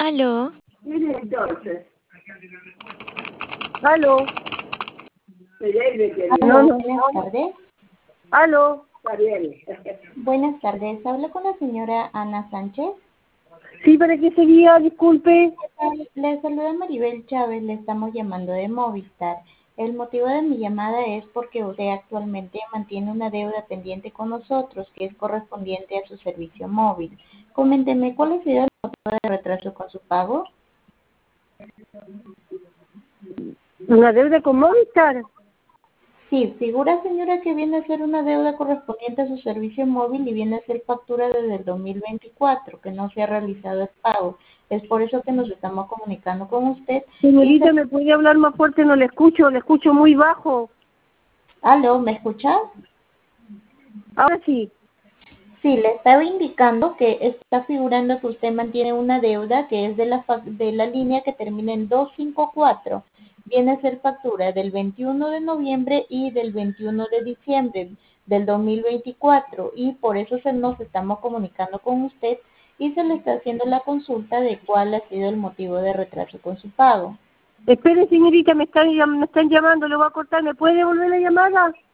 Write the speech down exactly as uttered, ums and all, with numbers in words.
Aló. Mire entonces. Aló. No, Aló, no. buenas tardes. Aló. Está bien. Buenas tardes. Hablo con la señora Ana Sánchez. Sí, ¿para qué sería? Disculpe. ¿Qué tal? Le saluda Maribel Chávez. Le estamos llamando de Movistar. El motivo de mi llamada es porque usted actualmente mantiene una deuda pendiente con nosotros que es correspondiente a su servicio móvil. Coménteme, ¿cuál ha sido el motivo de retraso con su pago? ¿Una deuda con Movistar? Sí, figura, señora, que viene a ser una deuda correspondiente a su servicio móvil y viene a ser factura desde el dos mil veinticuatro, que no se ha realizado el pago. Es por eso que nos estamos comunicando con usted. Y Señorita, se... ¿me puede hablar más fuerte? No le escucho, le escucho muy bajo. Aló, ¿me escuchas? Ahora sí. Sí, le estaba indicando que está figurando que usted mantiene una deuda que es de la, fa- de la línea que termina en doscientos cincuenta y cuatro. Viene a ser factura del veintiuno de noviembre y del veintiuno de diciembre del dos mil veinticuatro y por eso se nos estamos comunicando con usted y se le está haciendo la consulta de cuál ha sido el motivo de retraso con su pago. Espere, señorita, me están, llam- me están llamando, lo voy a cortar. ¿Me puede devolver la llamada?